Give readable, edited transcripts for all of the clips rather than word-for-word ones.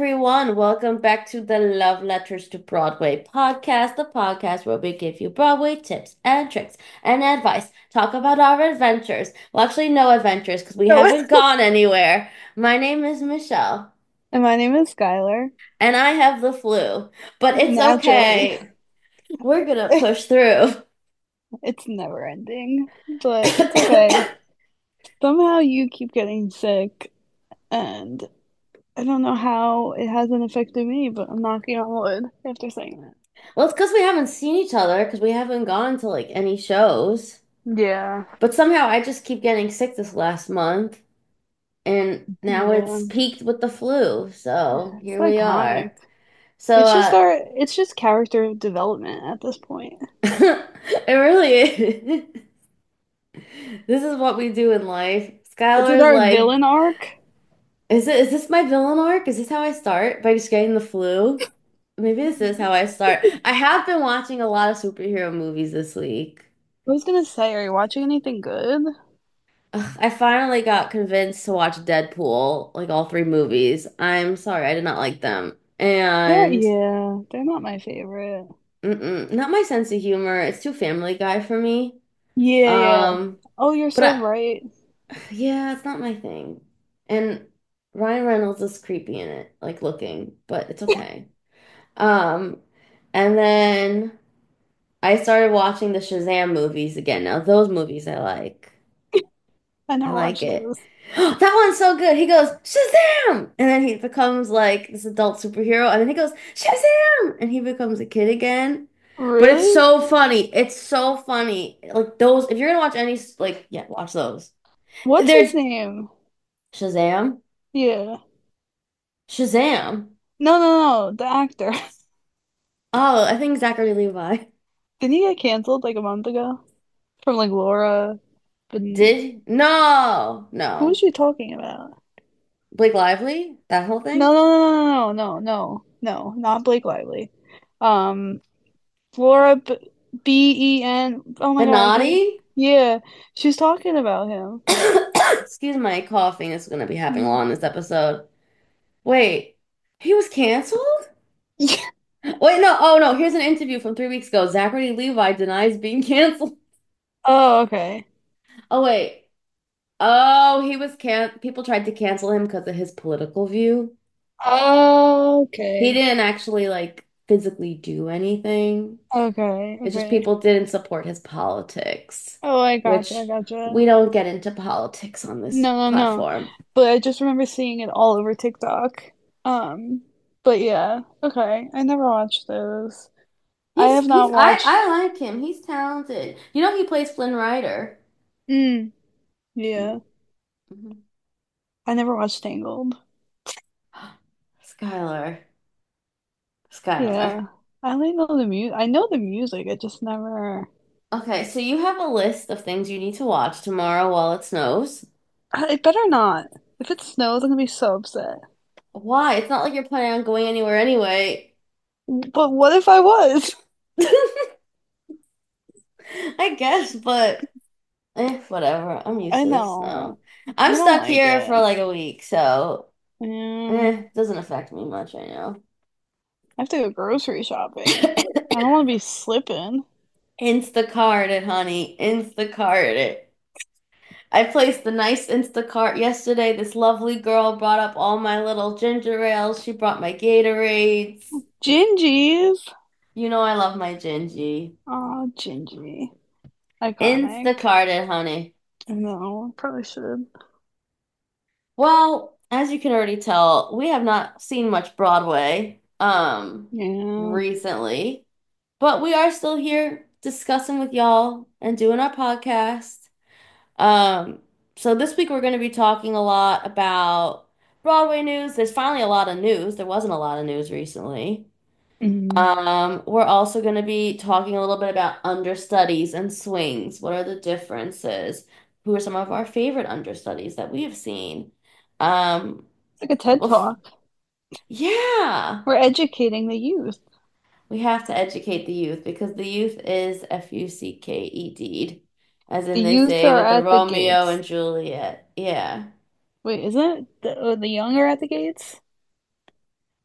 everyone. Welcome back to the Love Letters to Broadway podcast, the podcast where we give you Broadway tips and tricks and advice, talk about our adventures. Well, actually, no adventures because we No. haven't gone anywhere. My name is Michelle, And my name is Skylar. and I have the flu, but it's Naturally. okay. We're gonna push through. It's never ending, but it's okay. Somehow you keep getting sick, and I don't know how it hasn't affected me, but I'm knocking on wood after saying that. Well, it's because we haven't seen each other because we haven't gone to like any shows. Yeah. But somehow I just keep getting sick this last month. And now Yeah. it's peaked with the flu. So It's here we iconic. are. So It's just character development at this point. it really is. This is what we do in life. Is it Skylar's our like, villain arc? is this my villain arc? Is this how I start? By just getting the flu? Maybe this is how I start. I have been watching a lot of superhero movies this week. I was gonna say, are you watching anything good? Ugh, I finally got convinced to watch Deadpool, like all three movies. I'm sorry, I did not like them. And They're not my favorite. not my sense of humor. It's too Family Guy for me. Yeah, yeah. Um, Oh, you're but so right. yeah, it's not my thing. And Ryan Reynolds is creepy in it, like looking, but it's okay. Um, and then I started watching the Shazam movies again. Now those movies I like. I I never like watched it. those. That one's so good. He goes, Shazam! And then he becomes like this adult superhero, and then he goes, Shazam! And he becomes a kid again. But it's Really? so funny. It's so funny. Like those, if you're gonna watch any, like, yeah, watch those. What's his There's name? Shazam. Yeah. Shazam. No, no, no, the actor. Oh, I think Zachary Levi. Didn't he get canceled like a month ago? From like Laura, but No, who was no. she talking about? Blake Lively? That whole No, thing? no, no, no, no, no, no, no, not Blake Lively. Um, Laura Ben. Oh my God, I can't. Benatti? Yeah, she's talking about him. Excuse my coughing. It's gonna be happening a lot in this episode. Wait, he was canceled? Yeah. Wait, no. Oh no, here's an interview from 3 weeks ago. Zachary Levi denies being canceled. Oh, okay. Oh wait. Oh, he was people tried to cancel him because of his political view. Oh, He okay. didn't actually like physically do anything. Okay, It's just okay. people didn't support his politics, Oh, I gotcha, I which gotcha. we don't get into politics on this No, no, no. platform. But I just remember seeing it all over TikTok. Um, but yeah, okay. I never watched those. I have He's not I watched. like him. He's talented. You know he plays Flynn Rider. Mm, Mm, yeah. mhm. I never watched Tangled. Skylar. Skylar. Yeah. I only know the music. I know the music. I just never. Okay, so you have a list of things you need to watch tomorrow while it snows. It better not. If it snows, I'm gonna be so upset. Why? It's not like you're planning on going anywhere anyway. But what if I was? I guess, but whatever. I'm used I to the know. snow. I'm I don't stuck like here for it. like a week, so Yeah. doesn't affect me much, I know. I have to go grocery shopping. I don't want to be slipping. Instacart it, honey. Instacart it. I placed the nice Instacart yesterday. This lovely girl brought up all my little ginger ales. She brought my Gatorades. Gingies. You know I love my Gingy. Oh, Gingy. Iconic. Instacart it, honey. No, probably should. Well, as you can already tell, we have not seen much Broadway Yeah. recently, but we are still here discussing with y'all and doing our podcast. Um, so this week we're going to be talking a lot about Broadway news. There's finally a lot of news. There wasn't a lot of news recently. Mm. We're also going to be talking a little bit about understudies and swings. What are the differences? Who are some of our favorite understudies that we have seen? Um, It's like a but TED Talk. yeah, We're educating the youth. we have to educate the youth because the youth is Fucked, as The in they youth say are with the at the Romeo gates. and Juliet. Yeah. Wait, isn't it the young are at the gates?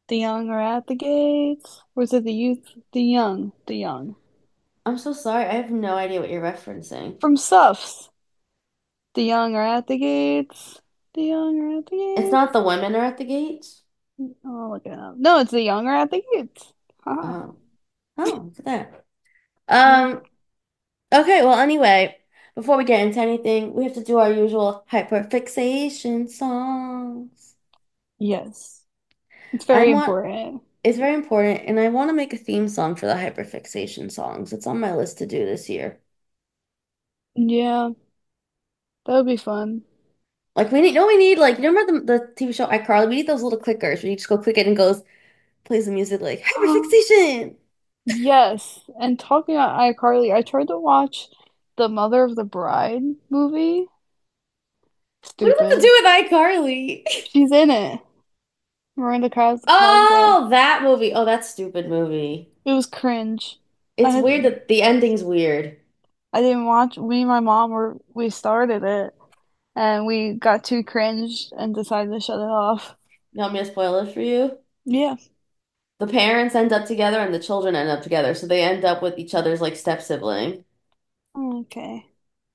The young are at the gates. Or is it the youth? The young. The young. I'm so sorry. I have no idea what you're referencing. From Suffs. The young are at the gates. The young are at the It's not gates. the women are at the gates. Oh, look it up. No, it's the young are at the gates. Haha. Oh, oh, look at that. Yeah. Um, okay, well, anyway, before we get into anything, we have to do our usual hyperfixation songs. Yes. It's I very want, important. it's very important, and I want to make a theme song for the hyperfixation songs. It's on my list to do this year. Yeah, that would be fun. Like we need, no, we need like you remember the TV show iCarly? We need those little clickers where you just go click it and goes plays the music like hyperfixation. Yes. And talking about iCarly, I tried to watch the Mother of the Bride movie. What does that have to Stupid. do with iCarly? She's in it. Miranda Cosgrove. Oh, that movie. Oh, that stupid movie. It was cringe. I It's had weird that the ending's weird. I didn't watch. Me and my mom we started it and we got too cringed and decided to shut it off. You want me to spoil it for you? Yeah. The parents end up together and the children end up together, so they end up with each other's like step sibling. Okay.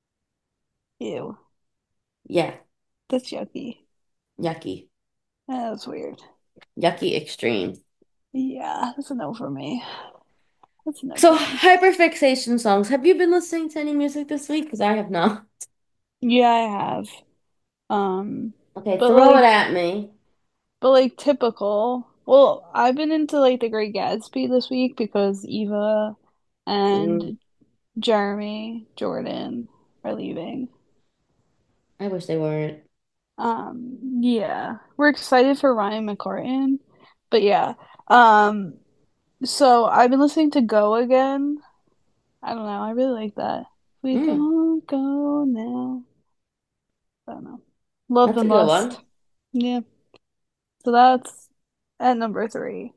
Ew. Yeah, That's yucky. yucky. That's weird. Yucky extreme. Yeah, that's a no for me. That's a no So for me. hyperfixation songs. Have you been listening to any music this week? Because I have not. Yeah, I have. Um, Okay, but throw it like, at me. typical. Well, I've been into like The Great Gatsby this week because Eva Mm, and Jeremy Jordan are leaving. I wish they weren't. Yeah, we're excited for Ryan McCartan, but yeah. Um, so I've been listening to Go Again. I don't know. I really like that. We Mm, don't go now. I don't know. Love that's the a good one. Must. Yeah. So that's at number three.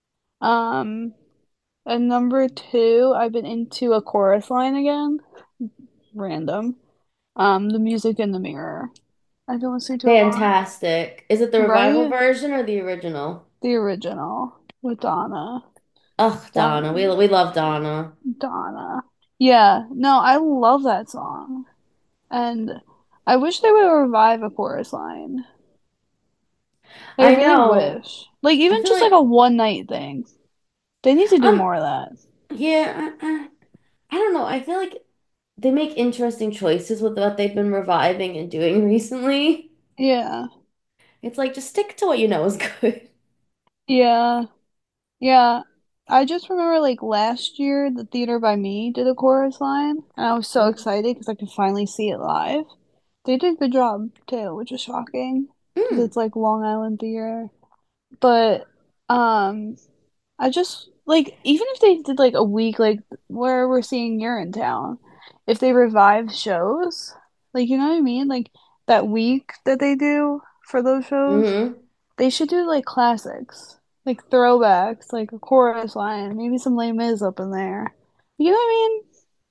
Um, at number two, I've been into a chorus line again. Random. The Music in the Mirror. I've been listening to a lot. Fantastic. Is it the revival Right? version or the original? The original with Donna. Oh, Donna. Don We love Donna. Donna. Yeah, no, I love that song. And I wish they would revive a chorus line. Like, I I really know. wish. Like, I even feel just like like a one night thing. They need to do um more of that. yeah, I don't know. I feel like they make interesting choices with what they've been reviving and doing recently. Yeah. It's like just stick to what you know is good. Yeah. Yeah. I just remember like last year, the Theater by Me did a chorus line, and I was so Mm. excited because I could finally see it live. They did a good job too, which is shocking because Mm. it's like Long Island Theater. But um I just like even if they did like a week like where we're seeing Urinetown, if they revive shows, like you know what I mean? Like that week that they do for those shows, Hmm. they should do like classics, like throwbacks, like a chorus line, maybe some Les Mis up in there. You know what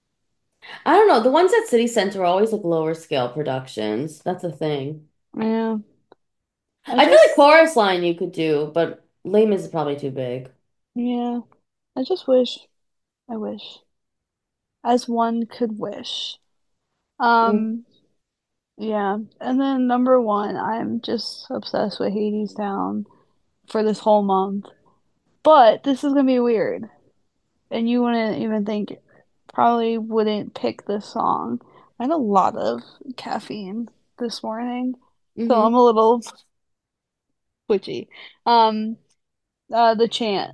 I don't know. The ones at City Center are always like lower scale productions. That's the thing. I mean? Yeah. I I feel like just Chorus Line you could do, but Lame is probably too big. yeah. I just wish I wish. As one could wish. Mm. Um Yeah, and then number one, I'm just obsessed with Hadestown for this whole month. But this is gonna be weird, and you wouldn't even think, probably wouldn't pick this song. I had a lot of caffeine this morning, so I'm Hmm. a little twitchy. Um, the chant.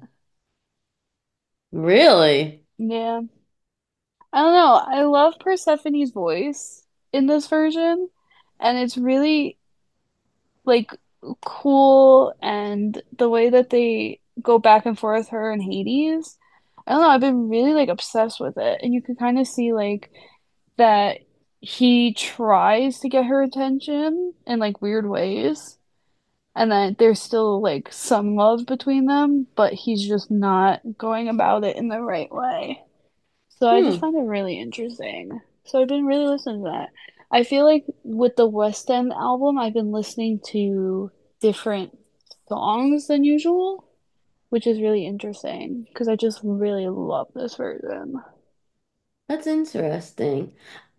Really? Yeah, I don't know. I love Persephone's voice in this version, and it's really like cool and the way that they go back and forth her and Hades. I don't know, I've been really like obsessed with it. And you can kind of see like that he tries to get her attention in like weird ways. And that there's still like some love between them, but he's just not going about it in the right way. So I just Hmm. find it really interesting. So I've been really listening to that. I feel like with the West End album, I've been listening to different songs than usual. which is really interesting because I just really love this version. That's interesting.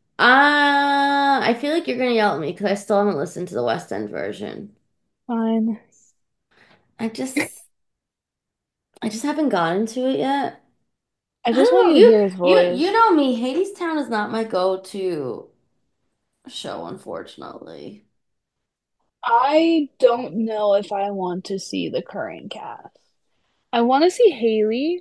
I feel like you're gonna yell at me because I still haven't listened to the West End version. Fine. I just I just haven't gotten to it yet. I I just don't want know. you to hear his You voice. know me. Hadestown is not my go-to show, unfortunately. I don't know if I want to see the current cast. I want to see Haley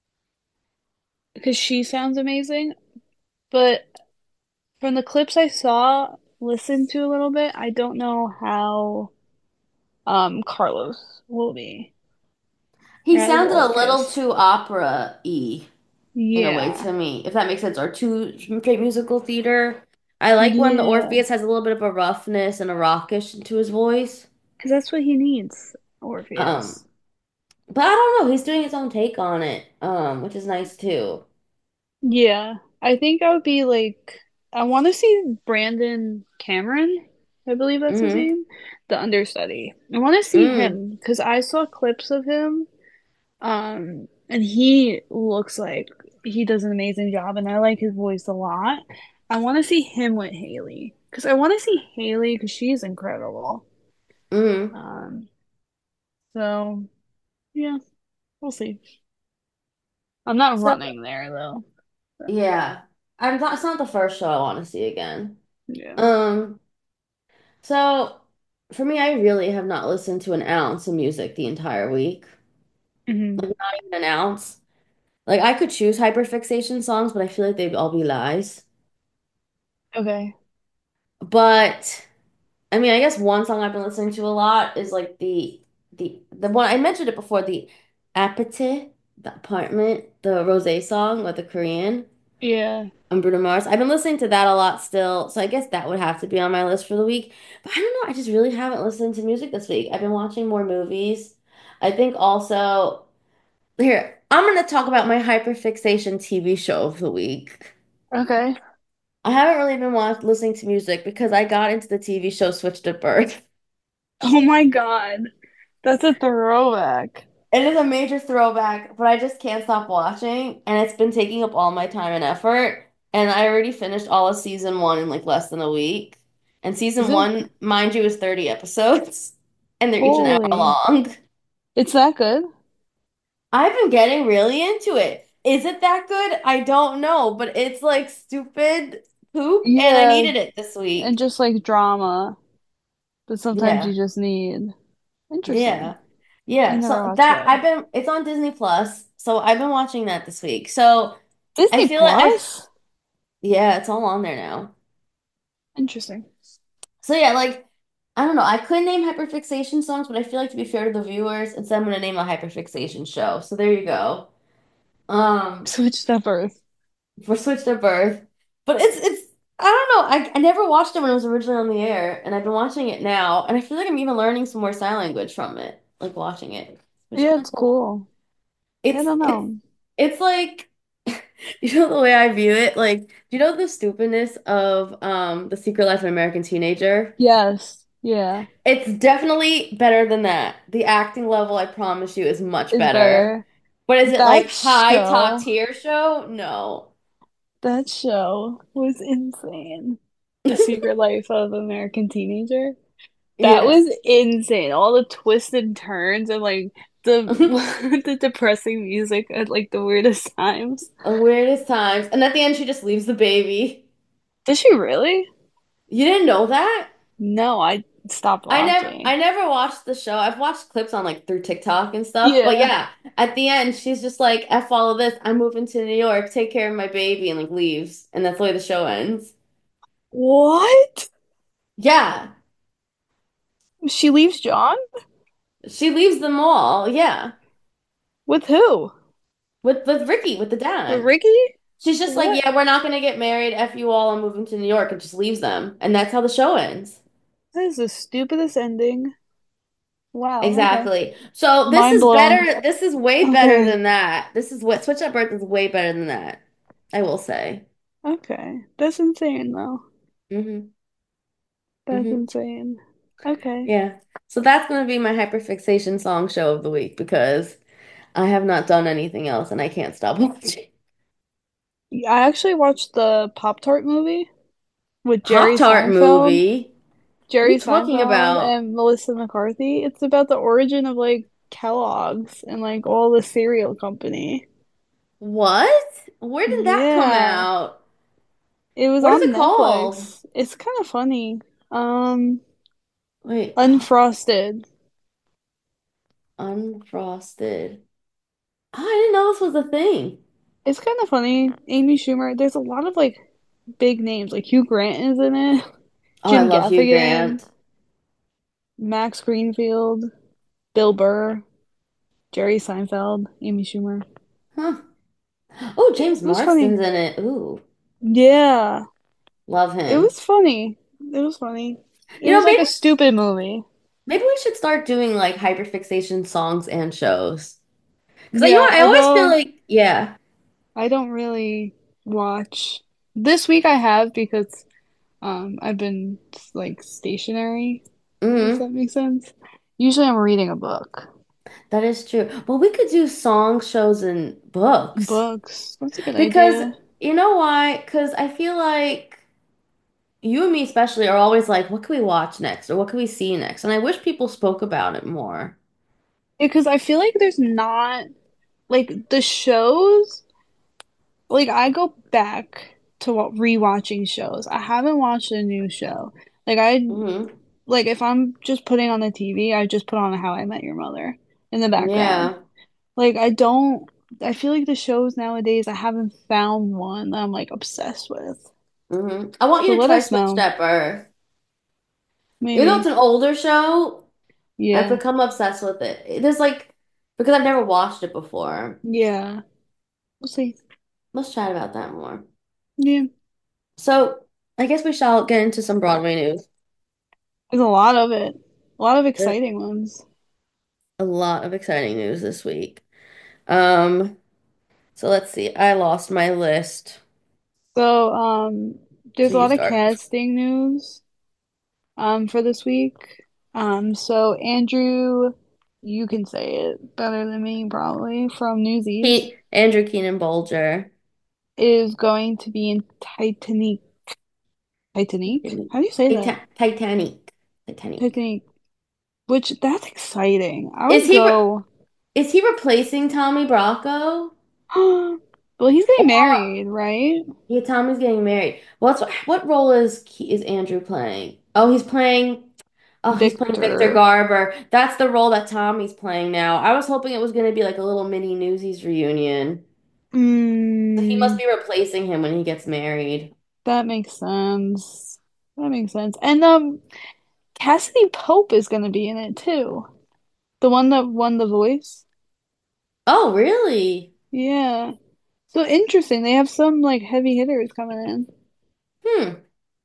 because she sounds amazing, but from the clips I saw, listened to a little bit, I don't know how Carlos will be. He Right, sounded a little Orcus. too opera-y in a way Yeah. to me, if that makes sense, or too straight musical theater. I like when the Yeah. Orpheus has a little bit of a roughness and a rockish to his voice. Because that's what he needs, Um, Orpheus. but I don't know. He's doing his own take on it, which is nice too. Yeah. I think I would be like, I want to see Brandon Cameron. I believe that's his Mm-hmm. name. The understudy. I want to see Mm. him because I saw clips of him. And he looks like he does an amazing job, and I like his voice a lot. I want to see him with Haley because I want to see Haley because she's incredible. Mm. Um, so yeah, we'll see. I'm not So running there though. So, yeah, I'm not. It's not the first show I want to see again. yeah. Um. So for me, I really have not listened to an ounce of music the entire week. Hmm. Like not even an ounce. Like I could choose hyperfixation songs, but I feel like they'd all be lies. Okay. But I mean, I guess one song I've been listening to a lot is like the one I mentioned it before, the Apathy, the apartment, the Rosé song with the Korean Yeah. Bruno Mars. I've been listening to that a lot still, so I guess that would have to be on my list for the week. But I don't know, I just really haven't listened to music this week. I've been watching more movies. I think also here, I'm gonna talk about my hyperfixation TV show of the week. Okay. I haven't really been listening to music because I got into the TV show Switched at Birth. Oh my God, that's a throwback. It is a major throwback, but I just can't stop watching, and it's been taking up all my time and effort. And I already finished all of season one in like less than a week. And Is season it one, mind you, is 30 episodes, and they're each an hour holy? long. It's that good? I've been getting really into it. Is it that good? I don't know, but it's like stupid poop, and I Yeah, needed it this and week. just like drama, but sometimes you Yeah. just need. Interesting. Yeah. I Yeah. never So watched that that. it's on Disney Plus. So I've been watching that this week. So I Disney feel like Plus? yeah, it's all on there now. Interesting. So yeah, like I don't know. I could name hyperfixation songs, but I feel like to be fair to the viewers, instead I'm gonna name a hyperfixation show. So there you go. Um, Switched up Earth. for Switch to Birth. But it's I don't know. I never watched it when it was originally on the air, and I've been watching it now, and I feel like I'm even learning some more sign language from it, like watching it, which is Yeah, kind of it's cool. cool. I It's don't it's know. it's like you know the way I view it, like do you know the stupidness of The Secret Life of an American Teenager? Yes. Yeah. It's definitely better than that. The acting level, I promise you, is much Is better. better. But is it That like high top show, tier show? No. that show was insane. The Secret Life of American Teenager. That was Yes. insane. All the twists and turns and like the the depressing music at like the weirdest times. Weirdest times. And at the end, she just leaves the baby. Did she really? You didn't know that? No, I stopped watching. I never watched the show. I've watched clips on like through TikTok and stuff. But Yeah. yeah, at the end, she's just like, F all of this. I'm moving to New York, take care of my baby, and like leaves. And that's the way the show ends. What? Yeah. She leaves John? She leaves them all. Yeah. With who? With Ricky, with the With dad. Ricky? She's just like, What? yeah, we're not gonna get married. F you all. I'm moving to New York, and just leaves them. And that's how the show ends. That is the stupidest ending. Wow, okay. Exactly. So this Mind is blown. better. This is way better Okay. than that. This is what Switch Up Birth is way better than that. I will say. Okay. That's insane though. Hmm. That's Hmm. insane. Okay. Yeah. So that's gonna be my hyperfixation song show of the week because I have not done anything else and I can't stop watching. I actually watched the Pop-Tart movie with Jerry Pop-Tart Seinfeld. movie. What are you Jerry talking Seinfeld about? and Melissa McCarthy. It's about the origin of like Kellogg's and like all the cereal company. What? Where did that come Yeah. out? It was What is on it called? Netflix. It's kind of funny. Um, Wait, Unfrosted. unfrosted. Oh, I didn't know this was a thing. It's kind of funny. Amy Schumer. There's a lot of like big names. Like Hugh Grant is in it. Oh, I Jim love Hugh Gaffigan, Grant. Max Greenfield, Bill Burr, Jerry Seinfeld, Amy Schumer. Huh. Oh, It James was funny. Marsden's in it. Ooh, Yeah, love it him. was funny. It was funny. It You know, was like a stupid movie. maybe we should start doing like hyperfixation songs and shows. Because you know Yeah, what? I always feel although like, yeah. I don't really watch. This week I have because I've been like stationary, if Hmm. that makes sense. Usually I'm reading a book. That is true. Well, we could do song shows and books. Books. That's a good Because idea. you know why? Because I feel like you and me especially are always like, what can we watch next or what can we see next? And I wish people spoke about it more. Because I feel like there's not like the shows, like I go back to what rewatching shows. I haven't watched a new show. Like I Hmm. like if I'm just putting on the TV, I just put on How I Met Your Mother in the background. Yeah. Like I don't I feel like the shows nowadays I haven't found one that I'm like obsessed with. I want So you to let try us Switched know. at Birth. Even though it's Maybe. an older show, I've Yeah. become obsessed with it. There's like, because I've never watched it before. Yeah. We'll see. Let's chat about that more. Yeah. So, I guess we shall get into some Broadway news. There's a lot of it. A lot of There's exciting ones. a lot of exciting news this week. Um, so let's see. I lost my list. So, So there's a you lot of start. casting news for this week. So Andrew, you can say it better than me probably from Newsies, Andrew Keenan Bolger. is going to be in Titanic. Titanic? How do you say that? Titanic. Titanic. Titanic. Which that's exciting. I Is would he re go. is he replacing Tommy Bracco? Well, he's getting Or married, right? yeah, Tommy's getting married. What role is Andrew playing? He's playing Victor Victor. Garber. That's the role that Tommy's playing now. I was hoping it was going to be like a little mini Newsies reunion. So he must Mm, be replacing him when he gets married. that makes sense. That makes sense. And Cassidy Pope is gonna be in it too. The one that won The Voice. Oh, really? Yeah. So interesting. They have some like heavy hitters coming in. Hmm.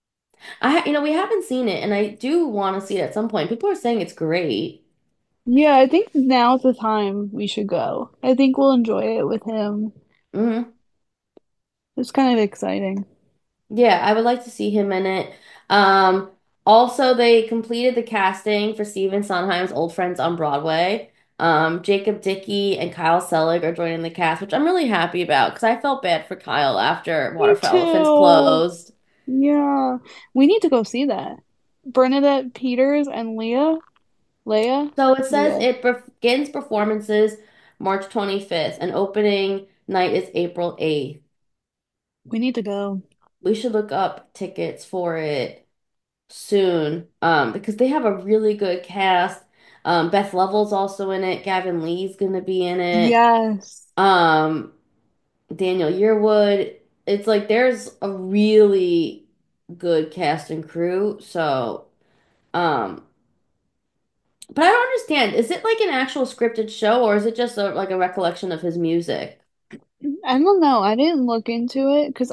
We haven't seen it, and I do want to see it at some point. People are saying it's great. Yeah, I think now's the time we should go. I think we'll enjoy it with him. Hmm. It's kind of exciting. Yeah, I would like to see him in it. Um, Also, they completed the casting for Stephen Sondheim's Old Friends on Broadway. Jacob Dickey and Kyle Selig are joining the cast, which I'm really happy about because I felt bad for Kyle after Me Water for Elephants too. closed. Yeah. We need to go see that. Bernadette Peters and Leah? So it says Leah. it begins performances March 25th, and opening night is April 8th. We need to go. We should look up tickets for it soon, because they have a really good cast. Beth Level's also in it. Gavin Lee's gonna be in it. Yes. Um, Daniel Yearwood. It's like there's a really good cast and crew. So, um, but I don't understand. Is it like an actual scripted show or is it just like a recollection of his music? I don't know. I didn't look into it because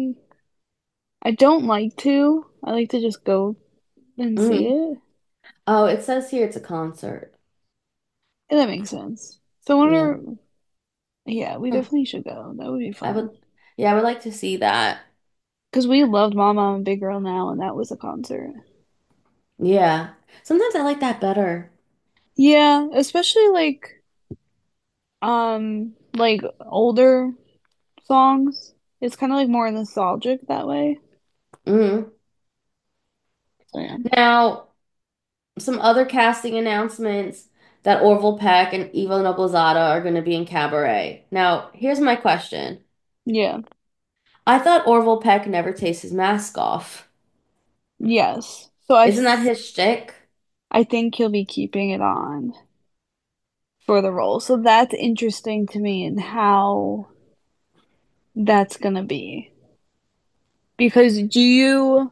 I don't like to. I like to just go and see Hmm. it. Oh, it says here it's a concert. And that makes sense. So I Yeah. wonder, yeah, we Huh. definitely should go. That would be I fun. would, yeah, I would like to see that. Because we loved Mama, I'm a Big Girl Now, and that was a concert. Yeah. Sometimes I like that better. Yeah, especially like Like older songs. It's kind of like more nostalgic that way. Hmm. So yeah. Now, some other casting announcements that Orville Peck and Ivo Noblezada are going to be in Cabaret. Now, here's my question. Yeah. I thought Orville Peck never takes his mask off. Yes. So Isn't that his shtick? I think he'll be keeping it on for the role. So that's interesting to me and how that's gonna be. Because do you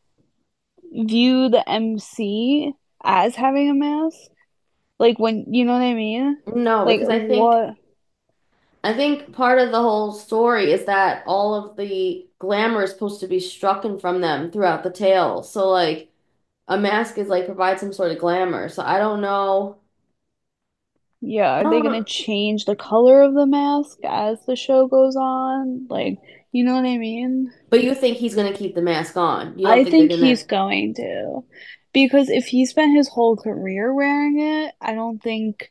view the MC as having a mask? Like when, you know what I mean? No, Like because what? I think part of the whole story is that all of the glamour is supposed to be strucken from them throughout the tale. So like a mask is like provides some sort of glamour. So I don't know. Yeah, I are they don't gonna know. change the color of the mask as the show goes on? Like, you know what I mean? But you think he's gonna keep the mask on? You don't I think they're think he's gonna? going to. Because if he spent his whole career wearing it, I don't think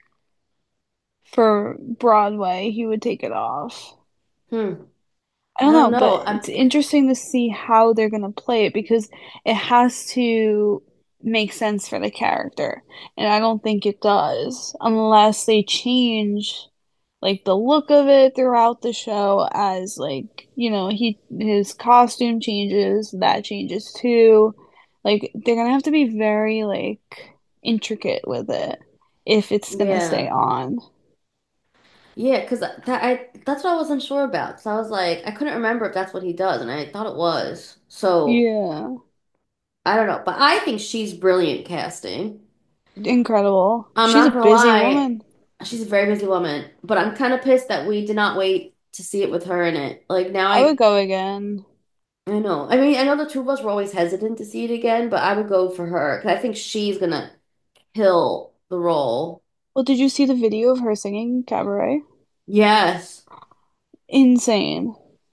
for Broadway he would take it off. Hmm. I I don't don't know, but know. it's interesting to see how they're gonna play it because it has to make sense for the character. And I don't think it does unless they change like the look of it throughout the show as like, his costume changes, that changes too. Like they're gonna have to be very like intricate with it if it's gonna stay Yeah. on. Yeah, because that's what I wasn't sure about. So I was like, I couldn't remember if that's what he does, and I thought it was. So Yeah. I don't know, but I think she's brilliant casting. Incredible. I'm She's a not gonna busy lie, woman. she's a very busy woman, but I'm kind of pissed that we did not wait to see it with her in it. Like now, I would go again. I know. I mean, I know the two of us were always hesitant to see it again, but I would go for her because I think she's gonna kill the role. Well, did you see the video of her singing Cabaret? Yes, Insane.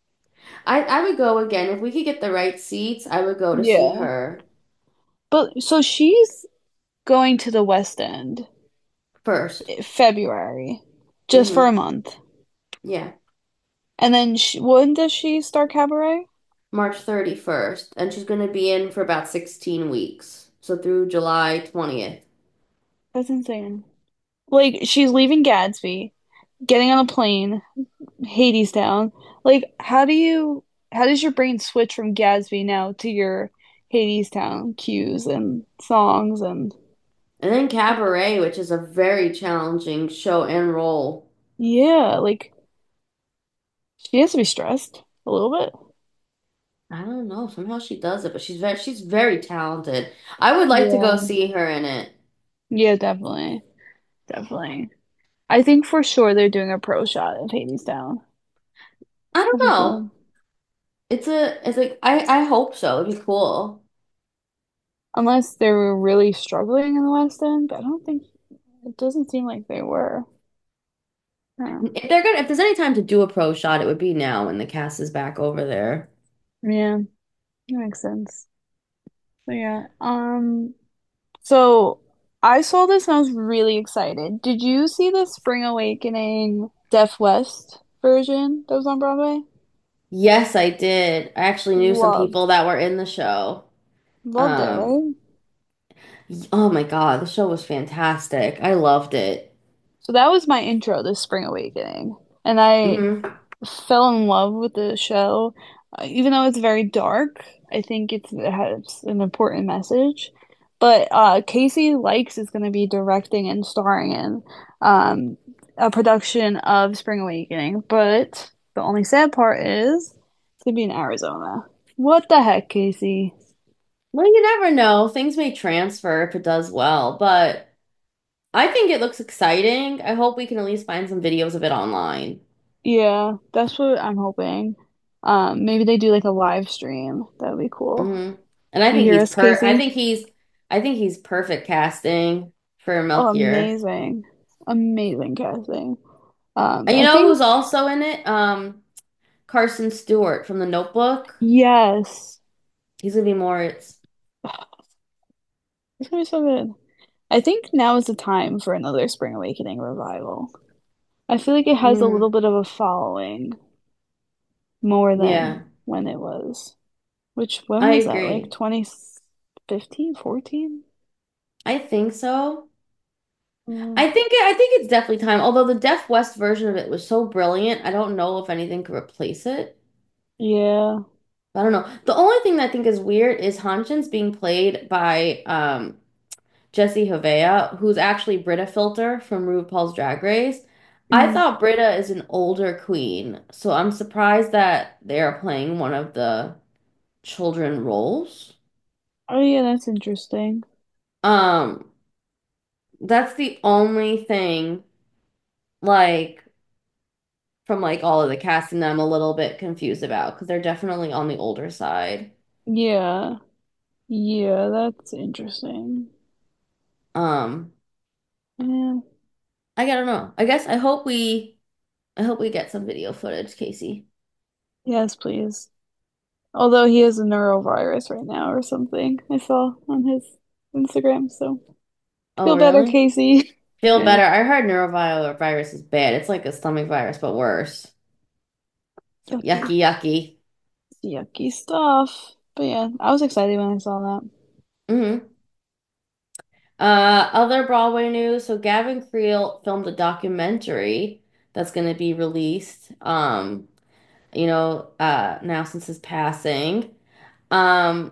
I would go again if we could get the right seats. I would go to see Yeah. her But so she's going to the West End first. February, just for a Hmm. month. Yeah. And then when does she start Cabaret? March 31st, and she's going to be in for about 16 weeks. So through July 20th. That's insane. Like she's leaving Gadsby, getting on a plane, Hadestown. Like how does your brain switch from Gadsby now to your Hadestown cues and songs and And then Cabaret, which is a very challenging show and role. yeah, like she has to be stressed a little bit. I don't know, somehow she does it, but she's very talented. I would like to go Yeah. see her in it. Yeah, definitely. Definitely. I think for sure they're doing a pro shot of Hadestown. I don't That'd be know. cool. It's like I hope so. It'd be cool. Unless they were really struggling in the West End, but I don't think it doesn't seem like they were. Yeah. If there's any time to do a pro shot, it would be now when the cast is back over there. Yeah, that makes sense. So yeah. So I saw this and I was really excited. Did you see the Spring Awakening Deaf West version that was on Broadway? Yes, I did. I actually knew some Loved. people that were in the show. Loved it, Um, right? oh my God, the show was fantastic. I loved it. So that was my intro to Spring Awakening. And I Hmm. fell in love with the show. Even though it's very dark, I think it has an important message. But Casey Likes is going to be directing and starring in a production of Spring Awakening. But the only sad part is it's going to be in Arizona. What the heck, Casey? Well, you never know. Things may transfer if it does well, but I think it looks exciting. I hope we can at least find some videos of it online. Yeah, that's what I'm hoping. Maybe they do like a live stream. That would be cool. Hmm. And I You think hear he's us, per Casey? I think he's perfect casting for Oh, Melchior. amazing. Amazing casting. And you I know who's think also in it? Carson Stewart from The Notebook. yes. He's gonna be Moritz. It's gonna be so good. I think now is the time for another Spring Awakening revival. I feel like it has a little Mm, bit of a following more than yeah, when it was. Which when I was that? Like agree. 2015, 14? I think so. Mm, I think it's definitely time. Although the Deaf West version of it was so brilliant, I don't know if anything could replace it. yeah. I don't know. The only thing that I think is weird is Hanshin's being played by Jessie Havea, who's actually Brita Filter from RuPaul's Drag Race. I Mm. thought Brita is an older queen, so I'm surprised that they're playing one of the children roles. Oh yeah, that's interesting. Um, that's the only thing, like, from like all of the casting that I'm a little bit confused about because they're definitely on the older side. Yeah. Yeah, that's interesting. Um, Yeah. I don't know. I hope we get some video footage, Casey. Yes, please. Although he has a neurovirus right now or something. I saw on his Instagram, so Oh, feel better, really? Casey. Feel Yeah. better. I heard neurovirus is bad. It's like a stomach virus, but worse. So Yucky. yucky, yucky. Yucky stuff. But yeah, I was excited when I saw that. Hmm. Other Broadway news. So Gavin Creel filmed a documentary that's going to be released. Now since his passing. Um,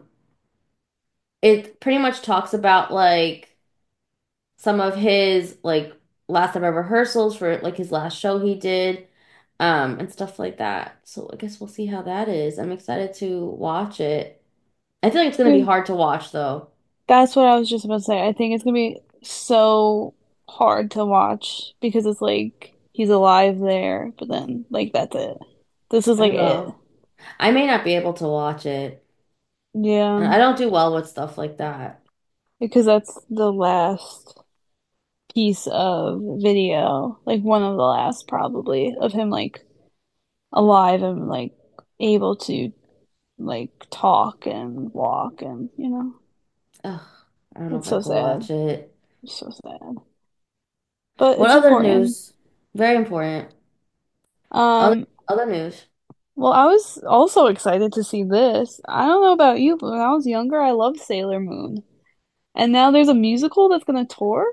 it pretty much talks about like some of his like last ever rehearsals for like his last show he did, and stuff like that. So I guess we'll see how that is. I'm excited to watch it. I feel like it's gonna be hard to watch though. That's what I was just about to say. I think it's gonna be so hard to watch because it's like he's alive there, but then like that's it. This is I like it. know. I may not be able to watch it. Yeah, And I don't do well with stuff like that. because that's the last piece of video, like one of the last probably of him like alive and like able to like talk and walk and Ugh, I don't know if it's I so could sad. watch it. It's so sad. But What it's other important. news? Very important. Other Um, other news. well, I was also excited to see this. I don't know about you, but when I was younger, I loved Sailor Moon. And now there's a musical that's gonna tour?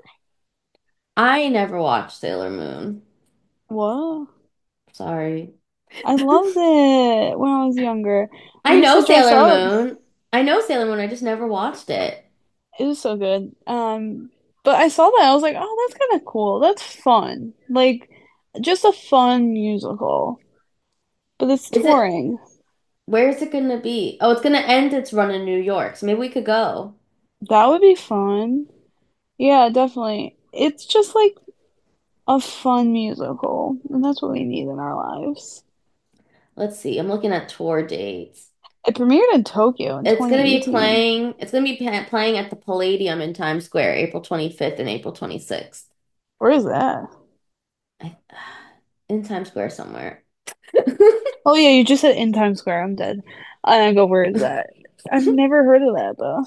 I never watched Sailor Moon. What? Sorry. I loved it when I was younger. I We used know to dress Sailor up. Moon. I know Sailor Moon. I just never watched it. It was so good. But I saw that. I was like, oh, that's kind of cool. That's fun. Like, just a fun musical. But it's Is it, touring. where is it gonna be? Oh, it's gonna end its run in New York, so maybe we could go. That would be fun. Yeah, definitely. It's just like a fun musical, and that's what we need in our lives. Let's see. I'm looking at tour dates. It premiered in Tokyo in It's 2018. gonna be playing at the Palladium in Times Square, April 25th and April 26th. Where is that? I, in Times Square somewhere. Oh yeah, you just said in Times Square. I'm dead. And I go, where is that? I've never heard of that though.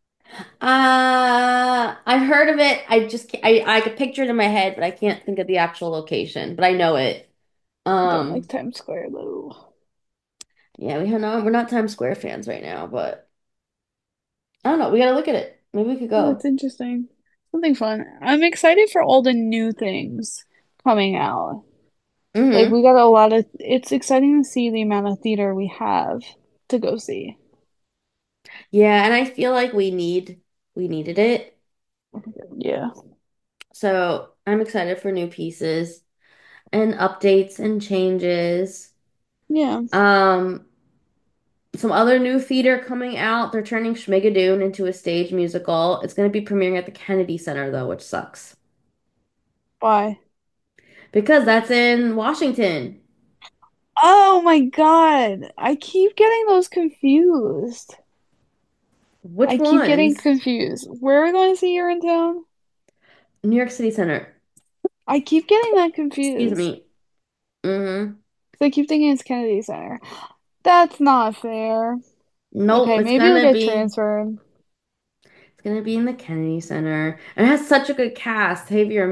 I've heard of it. I could picture it in my head, but I can't think of the actual location, but I know it. I don't like Um, Times Square though. yeah, we're not Times Square fans right now, but I don't know. We gotta look at it. Maybe we could That's go. interesting. Something fun. I'm excited for all the new things coming out. Like we Hmm. got a lot of it's exciting to see the amount of theater we have to go see. Yeah, and I feel like we needed it. Yeah. So I'm excited for new pieces and updates and changes. Yeah. Um, some other new theater coming out. They're turning Schmigadoon into a stage musical. It's going to be premiering at the Kennedy Center though, which sucks Why? because that's in Washington. Oh my God. I keep getting those confused. Which I keep getting ones? confused. Where are we going to see here in town? New York City Center. I keep getting that Excuse confused. me. Hmm. 'Cause I keep thinking it's Kennedy Center. That's not fair. Nope, Okay, it's maybe it'll gonna get be transferred. Gonna be in the Kennedy Center. And it has such a good cast. Javier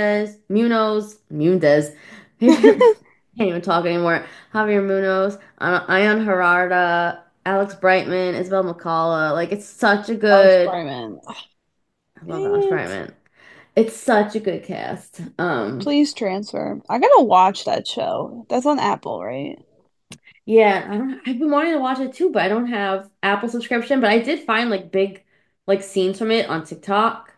Munez. Javier, can't even talk anymore. Javier Munoz, Ion Harada, Alex Brightman, Isabel McCalla. Like it's such a Alex good. Bryman. I love Dang Alex it. Brightman. It's such a good cast. Please transfer. I gotta watch that show. That's on Apple, right? Yeah, I don't. I've been wanting to watch it too, but I don't have Apple subscription. But I did find like big, like scenes from it on TikTok,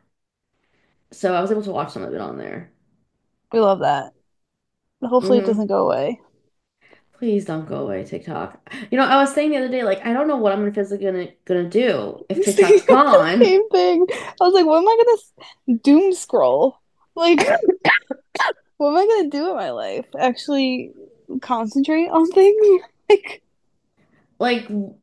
so I was able to watch some of it on there. We love that. Hopefully it Hmm doesn't go away. Please don't go away, TikTok. You know, I was saying the other day, like I don't know what I'm physically gonna do if TikTok's gone. Same thing. I was like, what am I doom scroll? Like, what am I gonna do in my life? Actually concentrate on things? Like, Like,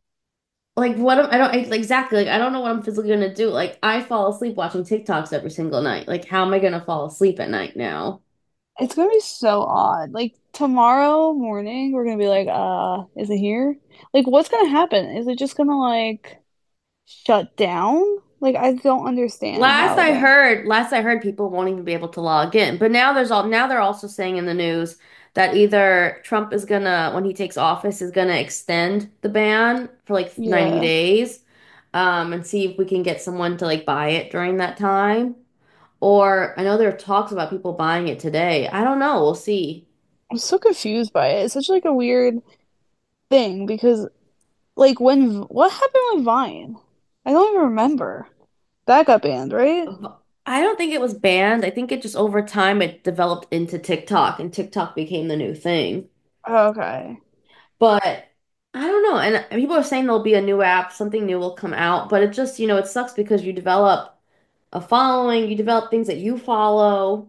like what am, I don't I, exactly like I don't know what I'm physically gonna do. Like I fall asleep watching TikToks every single night. Like how am I gonna fall asleep at night now? it's gonna be so odd. Like tomorrow morning, we're gonna be like, is it here? Like, what's gonna happen? Is it just gonna like shut down? Like, I don't understand how that. Last I heard, people won't even be able to log in. But now they're also saying in the news that either Trump is gonna, when he takes office, is gonna extend the ban for like 90 Yeah, days, and see if we can get someone to like buy it during that time. Or I know there are talks about people buying it today. I don't know. We'll see. I'm so confused by it. It's such like a weird thing because like when what happened with Vine? I don't even remember. That got banned, right? I don't think it was banned. I think it just over time it developed into TikTok, and TikTok became the new thing. Okay. But I don't know. And people are saying there'll be a new app, something new will come out, but it just, it sucks because you develop a following, you develop things that you follow.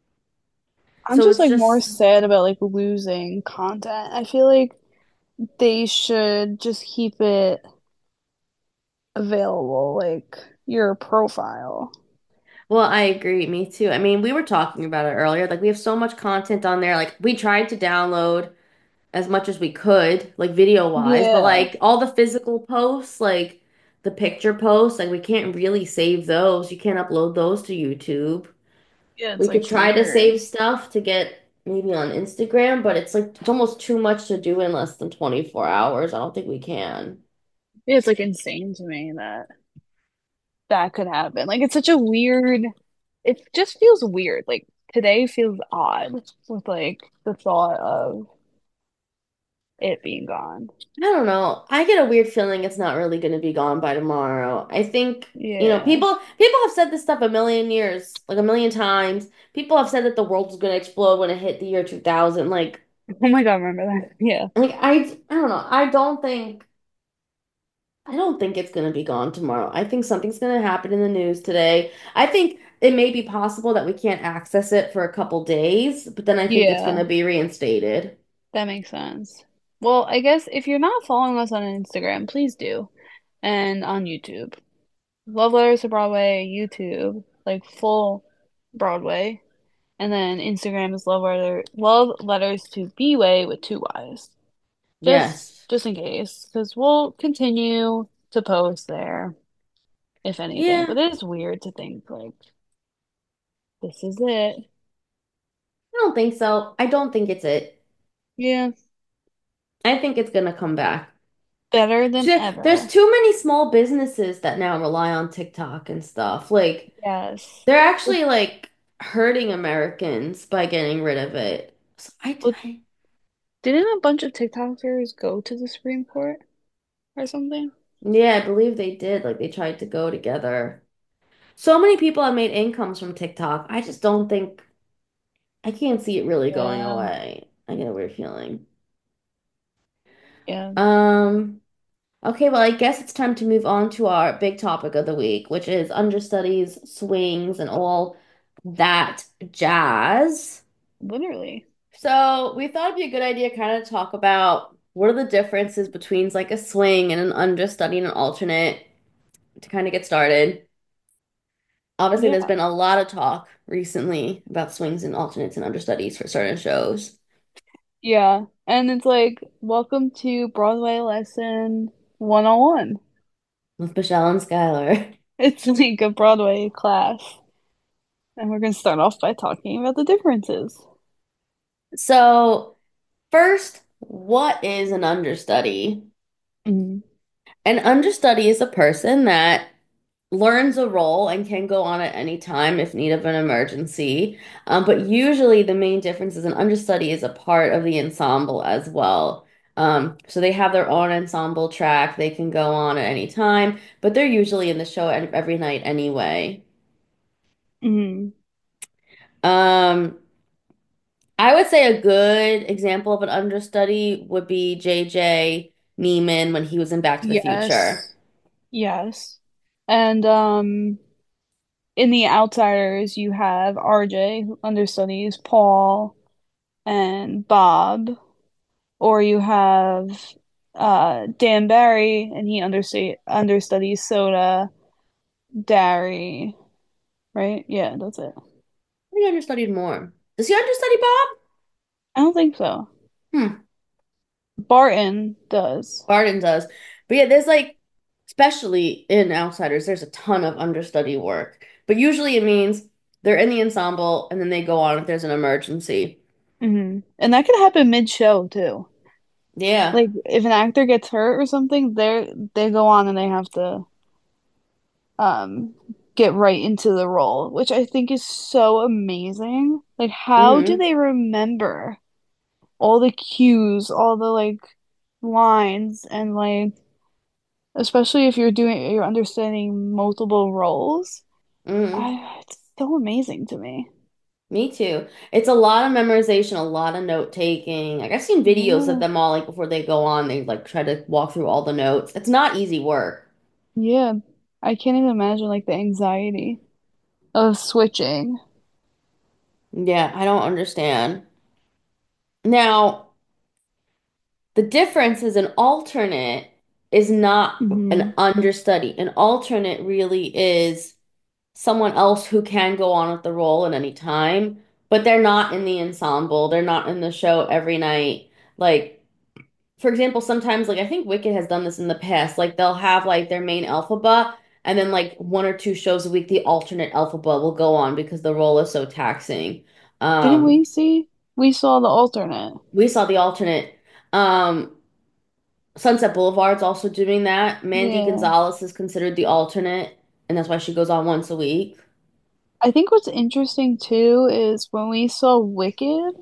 I'm So just it's like more just, sad about like losing content. I feel like they should just keep it available, like your profile. well, I agree, me too. I mean, we were talking about it earlier. Like we have so much content on there. Like we tried to download as much as we could, like video wise, but Yeah. like all the physical posts, like the picture posts, like we can't really save those. You can't upload those to YouTube. Yeah, it's We could like try to weird. save stuff to get maybe on Instagram, but it's like it's almost too much to do in less than 24 hours. I don't think we can. Yeah, it's like insane to me that that could happen. Like it's such a weird, it just feels weird. Like today feels odd with like the thought of it being gone. I don't know. I get a weird feeling it's not really going to be gone by tomorrow. I think, Yeah. people have said this stuff a million years, like a million times. People have said that the world was going to explode when it hit the year 2000. Oh my God, remember that? Yeah. I don't know. I don't think it's going to be gone tomorrow. I think something's going to happen in the news today. I think it may be possible that we can't access it for a couple days, but then I think it's going Yeah, to be reinstated. that makes sense. Well, I guess if you're not following us on Instagram, please do. And on YouTube. Love Letters to Broadway, YouTube, like full Broadway. And then Instagram is Love Letters to B-Way with two Y's. Yes. Just in case, because we'll continue to post there, if anything. Yeah, But it is weird to think like this is it. I don't think so. I don't think it's it. Yeah, I think it's going to come back. better than There's ever. too many small businesses that now rely on TikTok and stuff. Like, Yes. they're actually like hurting Americans by getting rid of it. So But didn't a bunch of TikTokers go to the Supreme Court or something? yeah, I believe they did. Like, they tried to go together. So many people have made incomes from TikTok. I just don't think, I can't see it really going Yeah, away. I get a weird feeling. yeah, Um, okay, well, I guess it's time to move on to our big topic of the week, which is understudies, swings, and all that jazz. literally. So we thought it'd be a good idea kind of talk about what are the differences between like a swing and an understudy and an alternate to kind of get started. Obviously, there's Yeah. been a lot of talk recently about swings and alternates and understudies for certain shows Yeah. And it's like, welcome to Broadway lesson 101. with Michelle and Schuyler. It's like a Broadway class. And we're going to start off by talking about the differences. So, first, what is an understudy? Mhm. An understudy is a person that learns a role and can go on at any time if need of an emergency. But usually the main difference is an understudy is a part of the ensemble as well. So they have their own ensemble track. They can go on at any time, but they're usually in the show every night anyway. Mhm. Um, I would say a good example of an understudy would be JJ Neiman when he was in Back to the Future. Yes. Yes. And in The Outsiders, you have RJ who understudies Paul and Bob, or you have Dan Barry and he understudies Soda, Derry, right? Yeah, that's it. He understudied more. Does he understudy Bob? I don't think so. Hmm. Barton does. Barton does. But yeah, there's like, especially in Outsiders, there's a ton of understudy work. But usually it means they're in the ensemble and then they go on if there's an emergency. And that could happen mid-show too. Yeah. Like if an actor gets hurt or something, they go on and they have to um get right into the role, which I think is so amazing. Like how do Hmm. they remember all the cues, all the like lines and like especially if you're understanding multiple roles. Hmm. It's so amazing to me. Me too. It's a lot of memorization, a lot of note taking. Like I've seen videos of Yeah. them all like before they go on, they like try to walk through all the notes. It's not easy work. Yeah. I can't even imagine like the anxiety of switching. Yeah, I don't understand. Now, the difference is an alternate is not Hmm. an understudy. An alternate really is someone else who can go on with the role at any time, but they're not in the ensemble. They're not in the show every night. Like, for example, sometimes, like, I think Wicked has done this in the past. Like, they'll have, like, their main alphabet, and then, like, one or two shows a week, the alternate alphabet will go on because the role is so taxing. Didn't Um, we see? We saw the alternate. we saw the alternate. Um, Sunset Boulevard's also doing that. Mandy Yeah. Gonzalez is considered the alternate, and that's why she goes on once a week. I think what's interesting too is when we saw Wicked,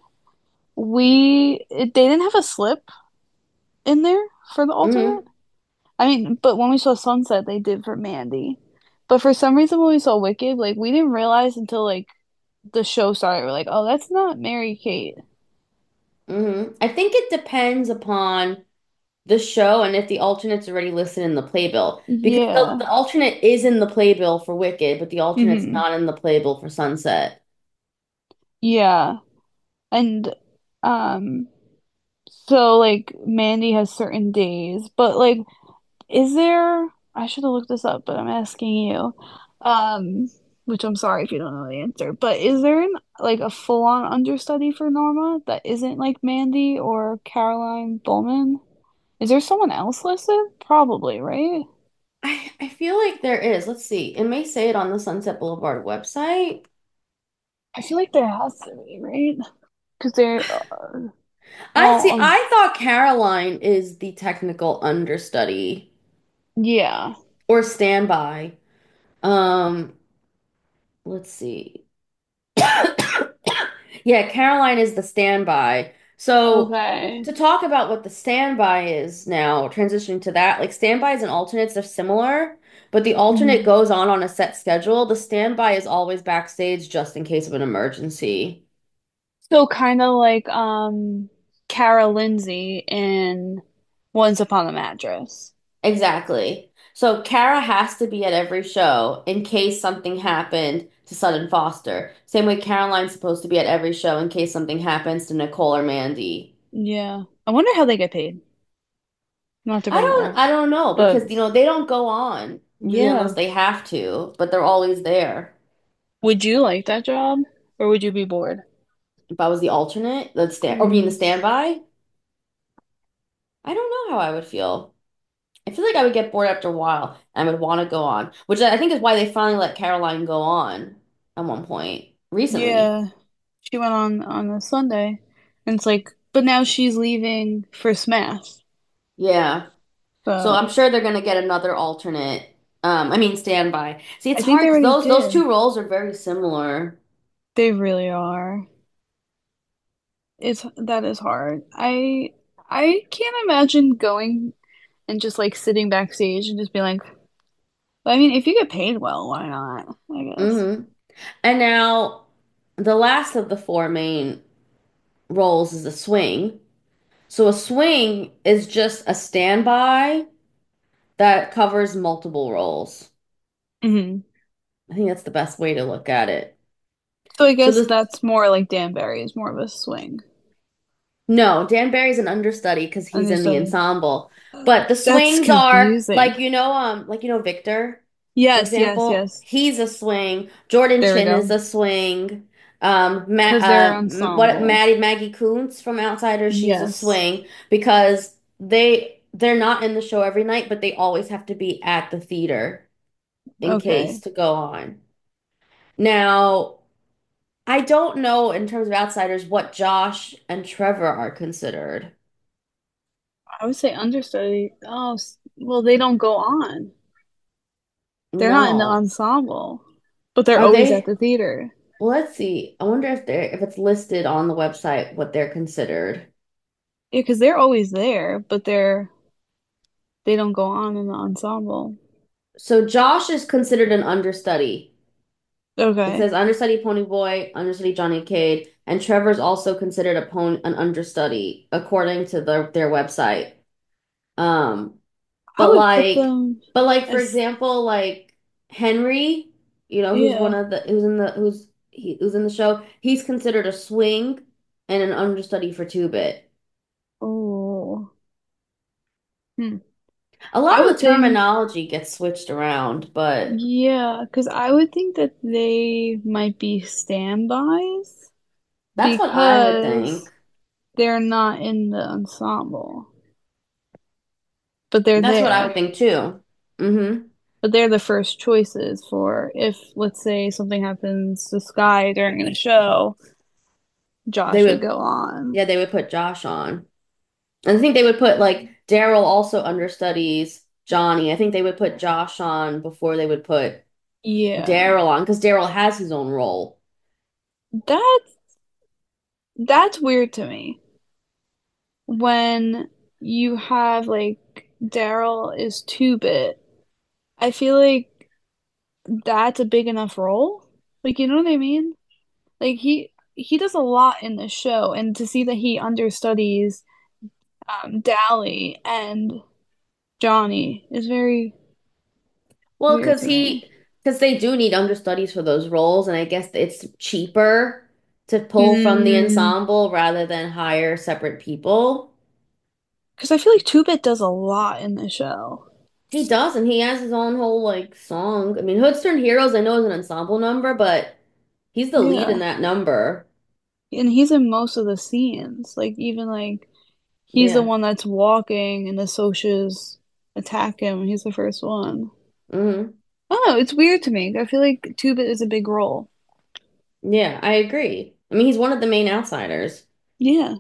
they didn't have a slip in there for the alternate. Hmm. I mean, but when we saw Sunset, they did for Mandy. But for some reason, when we saw Wicked, like we didn't realize until like the show started. We're like, oh, that's not Mary Kate. I think it depends upon the show and if the alternate's already listed in the playbill. Because the Yeah. alternate is in the playbill for Wicked, but the alternate's Hmm. not in the playbill for Sunset. Yeah. And um, so like Mandy has certain days, but like is there, I should have looked this up, but I'm asking you. Which I'm sorry if you don't know the answer, but is there an like a full-on understudy for Norma that isn't like Mandy or Caroline Bowman? Is there someone else listed? Probably, right? I feel like there is. Let's see. It may say it on the Sunset Boulevard website. I feel like there has to be, right? Because they're I all see. I thought Caroline is the technical understudy yeah. or standby. Um, let's see. Yeah, Caroline is the standby. So Okay. to talk about what the standby is now, transitioning to that, like standbys and alternates are similar, but the alternate Mhm. goes on a set schedule. The standby is always backstage just in case of an emergency. So kind of like Cara Lindsay in Once Upon a Mattress. Exactly. So Kara has to be at every show in case something happened to Sutton Foster. Same way Caroline's supposed to be at every show in case something happens to Nicole or Mandy. Yeah. I wonder how they get paid. Not to bring it up. I don't know But because they don't go on really unless yeah. they have to, but they're always there. Would you like that job? Or would you be bored? If I was the alternate, or being the Hmm. standby, I don't know how I would feel. I feel like I would get bored after a while and I would want to go on, which I think is why they finally let Caroline go on at one point recently. Yeah, she went on a Sunday, and it's like, but now she's leaving for Smash. Yeah. So I'm So sure they're gonna get another alternate. I mean standby. See, I it's think they hard because already those did. two roles are very similar. They really are. It's that is hard. I can't imagine going and just like sitting backstage and just being like, I mean, if you get paid well, why not? I guess. Hmm. And now the last of the four main roles is a swing. So a swing is just a standby that covers multiple roles. Hmm. I think that's the best way to look at it. So I So guess the that's more like Dan Barry is more of a swing No, Dan Barry's an understudy because he's in the understudy. ensemble. But the That's swings are confusing. Victor, for Yes, yes, example, yes. he's a swing. Jordan There we Chin is go. a swing. Because they're ensemble. Maggie Kuntz from Outsiders, she's a Yes. swing because they're not in the show every night, but they always have to be at the theater in case Okay. to go on. Now, I don't know in terms of Outsiders what Josh and Trevor are considered. I would say understudy. Oh, well, they don't go on. They're not in the No. ensemble, but they're Are always at they? the theater. Well, let's see. I wonder if it's listed on the website what they're considered. Yeah, because they're always there, but they don't go on in the ensemble. So Josh is considered an understudy. It Okay. says understudy Pony Boy, understudy Johnny Cade, and Trevor's also considered an understudy according to their website. Um, I but would put like, them but like for as, example, like Henry, who's one yeah. of the who's in the show, he's considered a swing and an understudy for two bit. Oh. Hmm. A I lot of would the think, terminology gets switched around, but yeah, because I would think that they might be standbys that's what I would think. because they're not in the ensemble, but they're That's what I would there. think too. Hmm. But they're the first choices for if, let's say, something happens to Sky during a show, They Josh would would, go on. yeah, they would put Josh on. And I think they would put like Daryl also understudies Johnny. I think they would put Josh on before they would put Yeah. Daryl on because Daryl has his own role. That's that's weird to me. When you have like Daryl is 2-bit, I feel like that's a big enough role. Like, you know what I mean? Like he does a lot in the show, and to see that he understudies Dally and Johnny is very Well, weird to me. because they do need understudies for those roles, and I guess it's cheaper to pull from the Mm, ensemble rather than hire separate people. because I feel like 2-bit does a lot in the show. He does, and he has his own whole like song. I mean, Hoods Turned Heroes, I know is an ensemble number, but he's the lead in Yeah. that number. And he's in most of the scenes. Like even like he's the Yeah. one that's walking and the Socias attack him. He's the first one. Hmm. I don't know, it's weird to me. I feel like 2-bit is a big role. Yeah, I agree. I mean, he's one of the main outsiders. Yeah.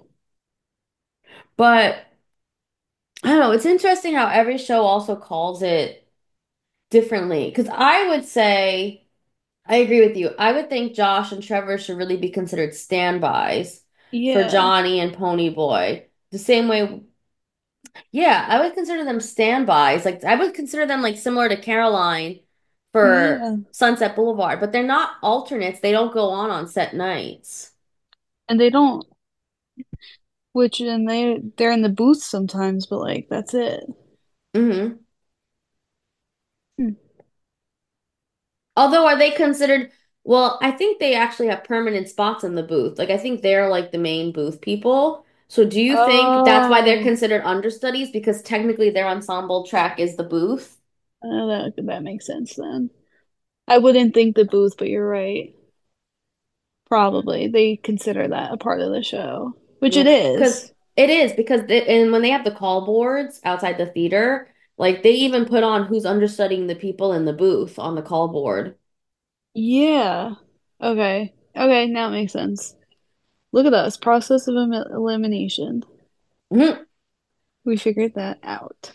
But I don't know, it's interesting how every show also calls it differently. Because I would say, I agree with you. I would think Josh and Trevor should really be considered standbys for Yeah. Johnny and Pony Boy. The same way, yeah, I would consider them standbys. Like I would consider them like similar to Caroline for Yeah. Sunset Boulevard, but they're not alternates. They don't go on set nights. And they don't, which and they're in the booth sometimes, but like that's it. Hmm. Hmm. Although, are they considered? Well, I think they actually have permanent spots in the booth. Like, I think they're like the main booth people. So, do you think that's why they're Oh, considered understudies? Because technically their ensemble track is the booth. that makes sense then. I wouldn't think the booth, but you're right. Probably. They consider that a part of the show, which it Yeah, because is. it is and when they have the call boards outside the theater, Like they even put on who's understudying the people in the booth on the call board. Yeah. Okay. Okay, now it makes sense. Look at us. Process of elimination. Mhm. We figured that out.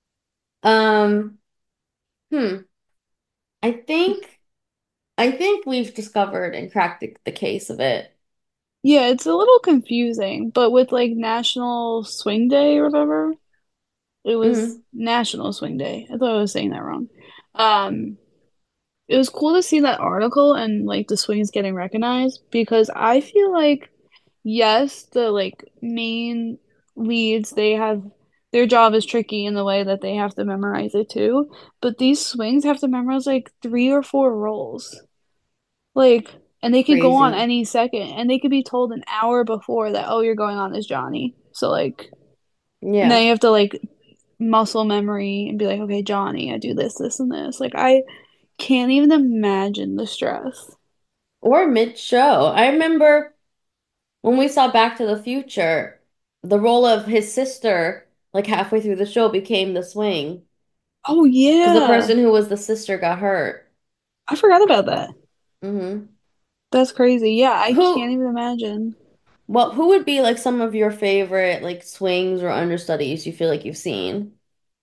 Um, hmm. I think I think we've discovered and cracked the case of it. Yeah, it's a little confusing, but with like National Swing Day or whatever, it was Hmm. National Swing Day. I thought I was saying that wrong. Um, it was cool to see that article and like the swings getting recognized because I feel like yes, the like main leads they have their job is tricky in the way that they have to memorize it too, but these swings have to memorize like three or four roles. Like and they could go on Crazy. any second and they could be told an hour before that oh you're going on as Johnny. So like now Yeah. you have to like muscle memory and be like okay Johnny, I do this this and this. Like I can't even imagine the stress. Or mid-show. I remember when we saw Back to the Future, the role of his sister, like halfway through the show, became the swing Oh because the yeah. person who was the sister got hurt. I forgot about that. Hmm. That's crazy. Yeah, I can't Who, even imagine. well, who would be like some of your favorite like swings or understudies you feel like you've seen?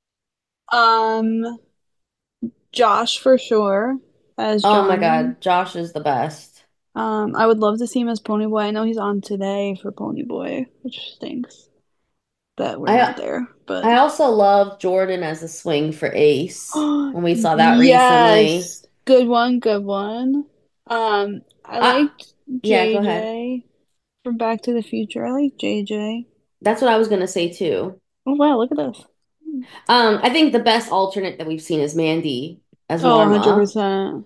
Um, Josh for sure as Oh my Johnny. God, Josh is the best. I would love to see him as Ponyboy. I know he's on today for Ponyboy, which stinks that we're not I there. But I also love Jordan as a swing for Ace when we saw that recently. yes, good one, good one. I Uh, liked yeah, go ahead. JJ from Back to the Future. I like JJ. That's what I was gonna say too. Oh wow, look at this. I think the best alternate that we've seen is Mandy as Oh, Norma. 100%.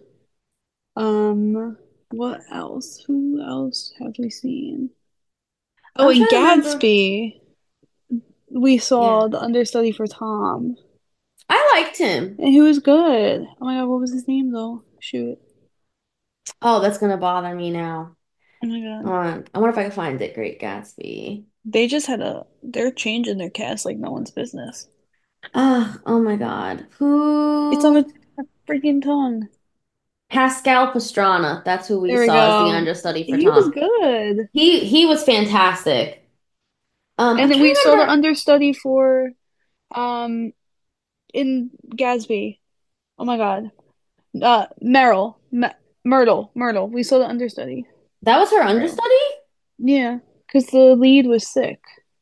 What else? Who else have we seen? Oh, I'm in trying to remember. Gatsby, we Yeah, saw the understudy for Tom, I liked him. and he was good. Oh my God, what was his name though? Shoot. Oh, that's gonna bother me now. Oh my God. I wonder if I can find it. Great Gatsby. They're changing their cast like no one's business. Ah, oh my God. It's on the Who? tip of my freaking tongue. Pascal Pastrana. That's who we There we saw as the go. understudy for He was Tom. good. He was fantastic. I'm And then trying we to saw the remember. understudy for, um, in Gatsby. Oh my God. Myrtle. We saw the understudy That was her for Myrtle. understudy? Yeah, because the lead was sick.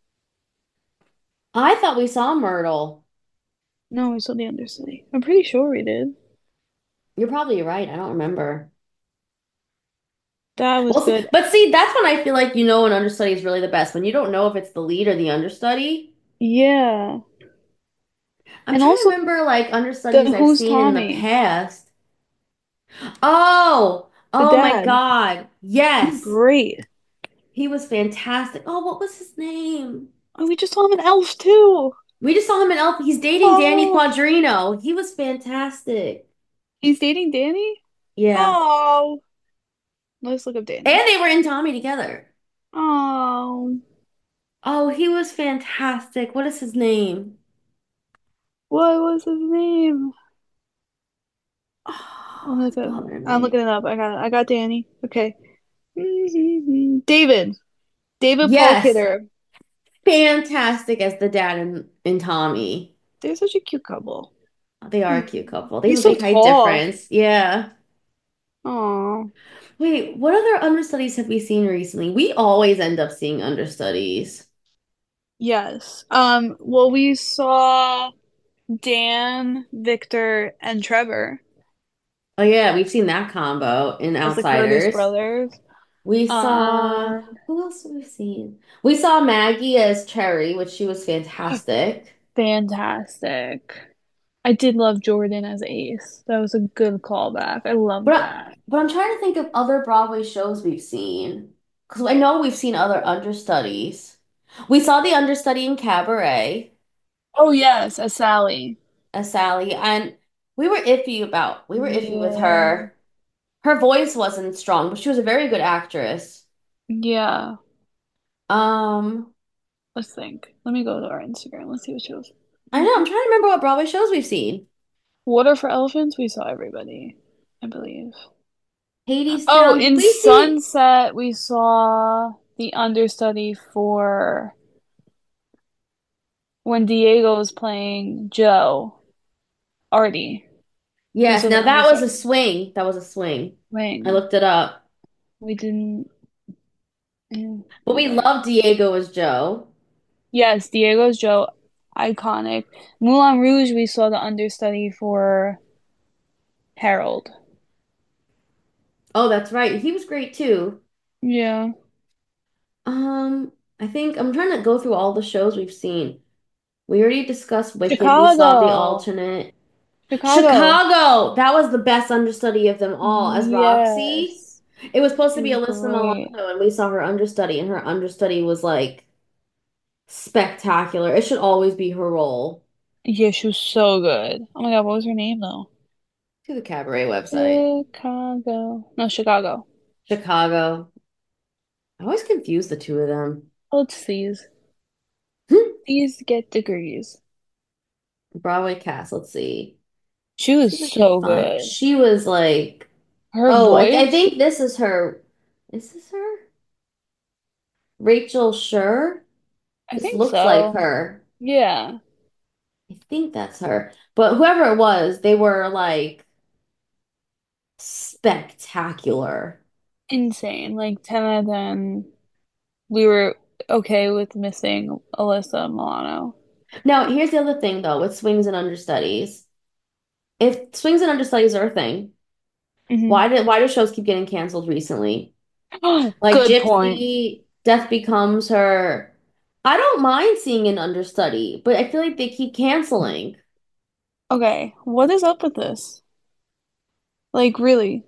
I thought we saw Myrtle. No, we saw the understudy. I'm pretty sure we did. You're probably right. I don't remember. That was Well, good. but see, that's when I feel like you know an understudy is really the best when you don't know if it's the lead or the understudy. Yeah. I'm And trying to also remember like the understudies I've Who's seen in the Tommy? past. Oh, The oh my dad. God. He's Yes. great. He was fantastic. Oh, what was his name? Oh, we just saw him in Elf too. We just saw him in Elf. He's dating Danny Oh, Quadrino. He was fantastic. he's dating Danny? Yeah. Oh. Let's look up And Danny. they were in Tommy together. Oh. Oh, he was fantastic. What is his name? What was his name? Oh, I'm it's looking bothering I'm looking me. it up. I got Danny. Okay. David. David Paul Yes. Kidder. Fantastic as the dad in Tommy. They're such a cute couple. They are a Hmm. cute couple. They have He's a so big height tall. difference. Yeah. Oh, Wait, what other understudies have we seen recently? We always end up seeing understudies. yes. Well, we saw Dan, Victor, and Trevor Oh yeah, we've seen that combo in as the Curtis Outsiders. brothers. We saw Um, who else have we seen? We saw Maggie as Cherry, which she was fantastic. fantastic. I did love Jordan as Ace. That was a good callback. I loved that. But I'm trying to think of other Broadway shows we've seen. Because I know we've seen other understudies. We saw the understudy in Cabaret Oh yes, as Sally. as Sally, and we were iffy with Yeah. her. Her voice wasn't strong, but she was a very good actress. Yeah. Um, Let's think. Let me go to our Instagram. Let's see what shows. I know, I'm trying to remember what Broadway shows we've seen. Water for Elephants, we saw everybody, I believe. Oh, Hadestown, did in we see? Sunset, we saw the understudy for when Diego was playing Joe, Artie. We Yes, saw the now that was a understudy. swing. That was a swing. I Wing. looked it up. We didn't. But we Okay. love Diego as Joe. Yes, Diego's Joe, iconic. Moulin Rouge, we saw the understudy for Harold. Oh, that's right. He was great too. Yeah. Um, I think I'm trying to go through all the shows we've seen. We already discussed Wicked. We saw the Chicago. alternate. Chicago. Chicago! That was the best understudy of them all as Roxy. Yes. It was supposed It to be was Alyssa great. Milano, and we saw her understudy, and her understudy was like spectacular. It should always be her role. Yeah, she was so good. Oh my God, what was her name though? To the cabaret website. Chicago. No, Chicago. Chicago. I always confuse the two of them. Let's see. These get degrees. Broadway cast, let's see. She See was if I can so find. good. She was like, Her oh, I voice, think this is her. Is this her? Rachel Schur? I This think looks like so. her. Yeah. I think that's her. But whoever it was, they were like spectacular. Insane. Like 10 out of 10. We were okay with missing Alyssa Milano. Now, here's the other thing though with swings and understudies. If swings and understudies are a thing, Hmm. why do shows keep getting canceled recently? Like Good point. Gypsy, Death Becomes Her. I don't mind seeing an understudy, but I feel like they keep canceling. Okay, what is up with this? Like, really?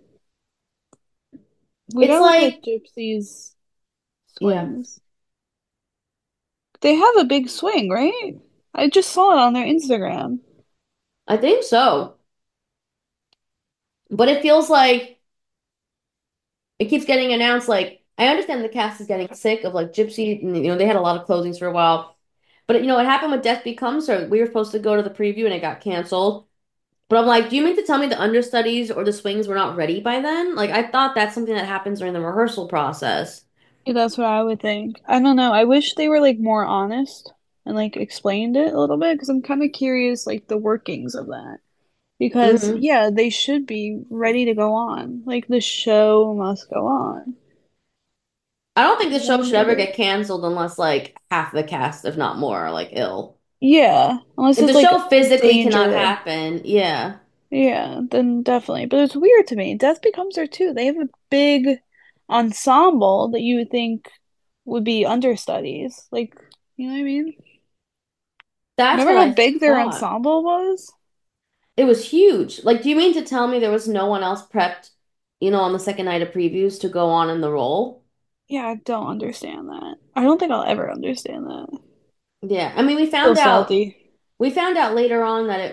We It's gotta look at like, Gypsy's yeah, swings. They have a big swing, right? I just saw it on their Instagram. I think so. But it feels like it keeps getting announced. Like, I understand the cast is getting sick of like Gypsy, and, they had a lot of closings for a while. But what happened with Death Becomes Her? We were supposed to go to the preview and it got canceled. But I'm like, do you mean to tell me the understudies or the swings were not ready by then? Like, I thought that's something that happens during the rehearsal process. Yeah, that's what I would think. I don't know. I wish they were like more honest and like explained it a little bit because I'm kind of curious like the workings of that. Because Hmm. yeah, they should be ready to go on. Like the show must go on. I don't think the I show don't should get ever it. get canceled unless like half the cast, if not more, are like ill. Yeah, unless If the it's like show physically cannot danger. happen, yeah. Yeah, then definitely. But it's weird to me. Death Becomes Her too. They have a big ensemble that you would think would be understudies. Like, you know what I mean? That's Remember what how I big their thought. ensemble was? It was huge. Like, do you mean to tell me there was no one else prepped, on the second night of previews to go on in the role? Yeah, I don't understand that. I don't think I'll ever understand that. Yeah. I mean, we Feel found out salty. we found out later on that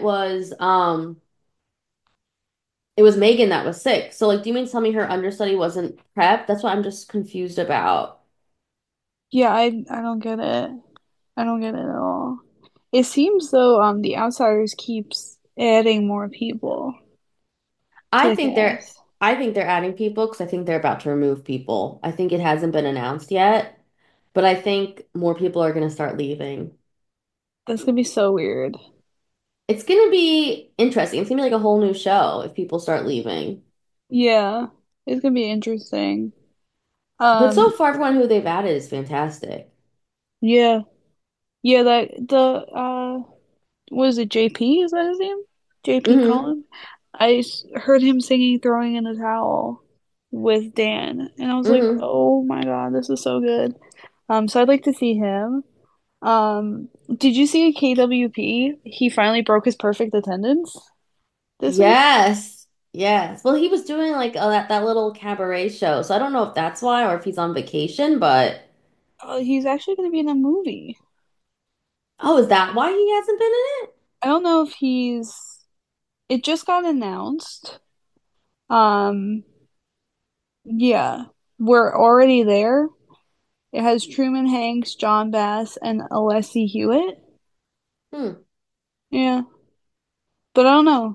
it was Megan that was sick. So like, do you mean to tell me her understudy wasn't prepped? That's what I'm just confused about. Yeah, I don't get it. I don't get it at all. It seems though The Outsiders keeps adding more people to I the think they're cast. I think they're adding people because I think they're about to remove people. I think it hasn't been announced yet, but I think more people are going to start leaving. That's gonna be so weird. It's going to be interesting. It's going to be like a whole new show if people start leaving. Yeah, it's gonna be interesting. But so Um, far, everyone who they've added is fantastic. yeah, yeah. That the what is it? JP, is that his name? JP Hmm. Cullen. Heard him singing "Throwing in the Towel" with Dan, and I was like, Hmm. oh my God, this is so good. So I'd like to see him. Did you see KWP? He finally broke his perfect attendance this week. Yes. Yes. Well, he was doing like that little cabaret show. So I don't know if that's why or if he's on vacation, but He's actually going to be in a movie. oh, is that why he hasn't been in it? I don't know if he's. It just got announced. Um, yeah, we're already there. It has Truman Hanks, John Bass, and Alessi Hewitt. Hmm. Yeah, but I don't know.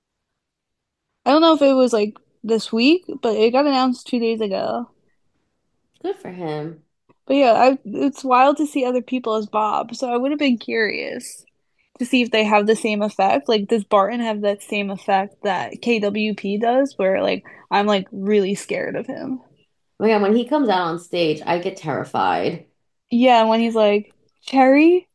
I don't know if it was like this week, but it got announced 2 days ago. Good for him. But yeah, it's wild to see other people as Bob. So I would have been curious to see if they have the same effect. Like, does Barton have that same effect that KWP does, where like I'm like really scared of him? Oh my God, when he comes out on stage, I get terrified. Yeah, when he's like Cherry,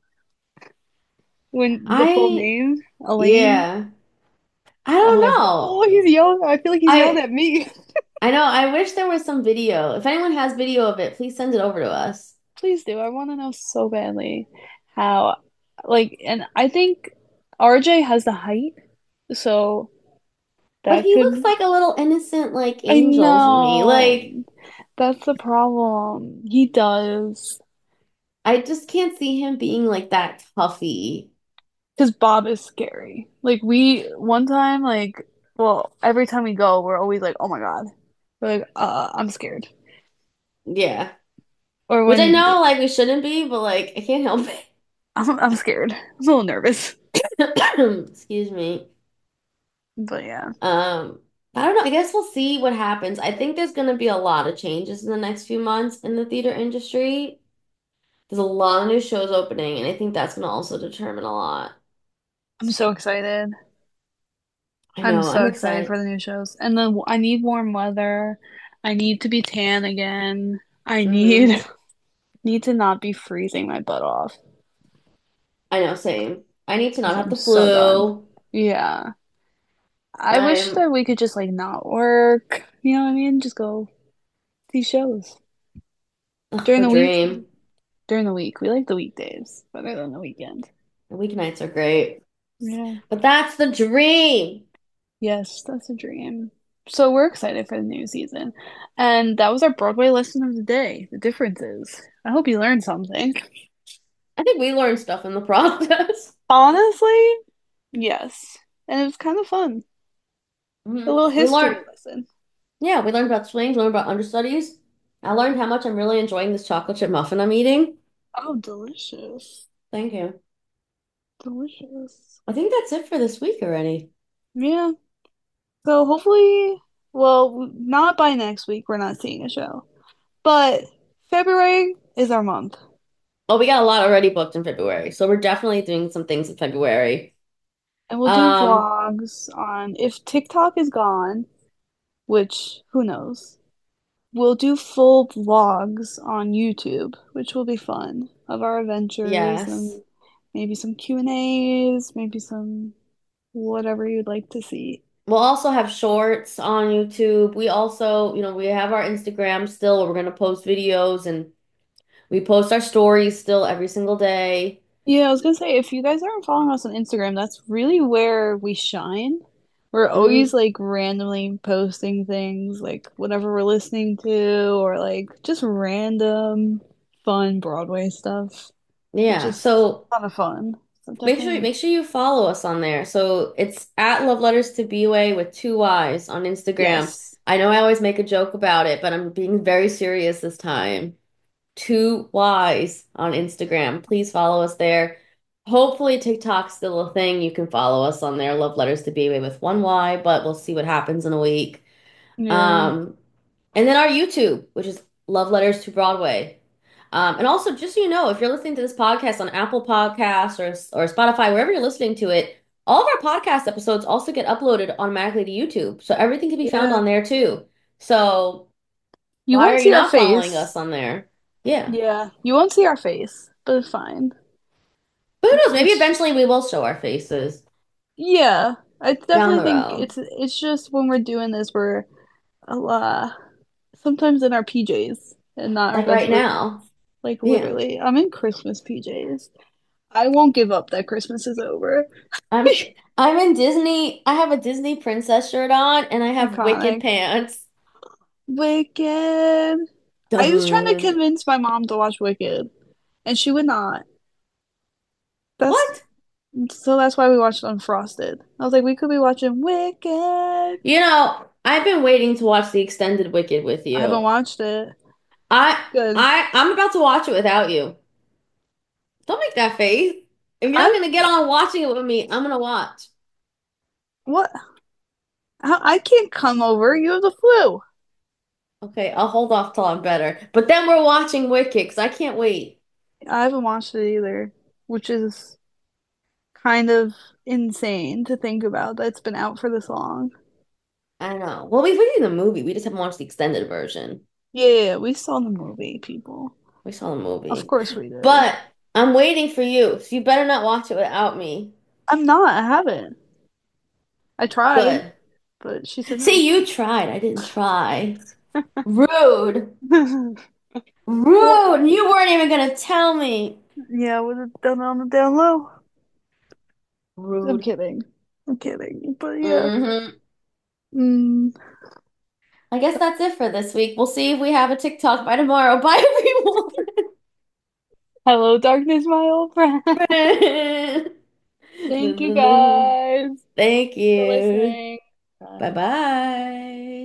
when the full I, name Elaine, yeah, I I'm don't like, know. oh, he's yelling. I feel like he's yelling I at me. I know. I wish there was some video. If anyone has video of it, please send it over to us. Please do. I want to know so badly how, like, and I think RJ has the height, so But that he looks could. like a little innocent, like I angel to me. know. Like, That's the problem. He does. I just can't see him being like that toughy. Because Bob is scary. Like, one time, like, well, every time we go, we're always like, oh my God. We're like, I'm scared. Yeah. Or Which I when know, like, we shouldn't be, but like, I can't help I'm scared. I'm a little nervous. it. Excuse me. But yeah, Um, I don't know. I guess we'll see what happens. I think there's going to be a lot of changes in the next few months in the theater industry. There's a lot of new shows opening, and I think that's going to also determine a lot. I'm so excited. I I'm know. so I'm excited for excited. the new shows. And then I need warm weather. I need to be tan again. I Hmm. need to not be freezing my butt off I know. Same. I need to not because have I'm the so done. flu. Yeah. I wish I'm that we could just like not work. You know what I mean? Just go see shows during a the week. dream. During the week, we like the weekdays better than the weekend. The weeknights are great, Yeah. but that's the dream. Yes, that's a dream. So we're excited for the new season. And that was our Broadway lesson of the day, the differences. I hope you learned something. I think we learned stuff in the process. Honestly, yes. And it was kind of fun. A little We history learned, lesson. yeah, we learned about swings, learned about understudies. I learned how much I'm really enjoying this chocolate chip muffin I'm eating. Oh, delicious. Thank you. Delicious. I think that's it for this week already. Yeah. So hopefully, well, not by next week, we're not seeing a show. But February is our month. Oh, we got a lot already booked in February, so we're definitely doing some things in February. And we'll do Um, vlogs on if TikTok is gone, which who knows. We'll do full vlogs on YouTube, which will be fun of our adventures yes. and maybe some Q&As, maybe some whatever you'd like to see. We'll also have shorts on YouTube. We also, we have our Instagram still where we're gonna post videos and we post our stories still every single day. Yeah, I was gonna say if you guys aren't following us on Instagram, that's really where we shine. We're always Hmm. like randomly posting things, like whatever we're listening to, or like just random fun Broadway stuff, which Yeah. is So a lot of fun. So make sure definitely, make sure you follow us on there. So it's at Love Letters to BWay with two Y's on Instagram. yes. I know I always make a joke about it, but I'm being very serious this time. Two Y's on Instagram. Please follow us there. Hopefully TikTok's still a thing. You can follow us on there, Love Letters to BWay with one Y, but we'll see what happens in a week. Yeah. Um, and then our YouTube, which is Love Letters to Broadway. And also, just so you know, if you're listening to this podcast on Apple Podcasts or Spotify, wherever you're listening to it, all of our podcast episodes also get uploaded automatically to YouTube. So everything can be found Yeah. on there too. So You why are won't you see our not following us face. on there? Yeah. Yeah. You won't see our face, but it's fine. But who knows? Maybe It's eventually we will show our faces yeah. I down definitely the think road. it's just when we're doing this, we're uh sometimes in our PJs and not our Like best right version. now. Like Yeah. literally, I'm in Christmas PJs. I won't give up that Christmas is over. I'm I'm in Disney. I have a Disney princess shirt on and I have Wicked Iconic. pants. Wicked. I was trying to Dun. convince my mom to watch Wicked, and she would not. That's What? so that's why we watched Unfrosted. I was like, we could be watching Wicked. I've been waiting to watch the extended Wicked with I haven't you. watched it. I Good. I'm about to watch it without you. Don't make that face. If you're not I gonna get on watching it with me, I'm gonna watch. what? I can't come over. You have the flu. Okay, I'll hold off till I'm better. But then we're watching Wicked because I can't wait. I haven't watched it either, which is kind of insane to think about that it's been out for this long. I know. Well, we've seen the movie. We just haven't watched the extended version. Yeah, we saw the movie, people. We saw the Of movie. course we did. But I'm waiting for you, so you better not watch it without me. I'm not. I haven't. I tried, Good. but she said no. See, you tried. I didn't try. Rude. Rude. You weren't even gonna tell me. Yeah, I would have done it on the down low. I'm Rude. kidding. I'm kidding. But yeah. Hmm. Mm. I guess that's it for this week. We'll see if we have a TikTok by tomorrow. Bye, Hello, darkness, my old friend. Thank you everyone. guys Thank for you. listening. Bye Bye. bye.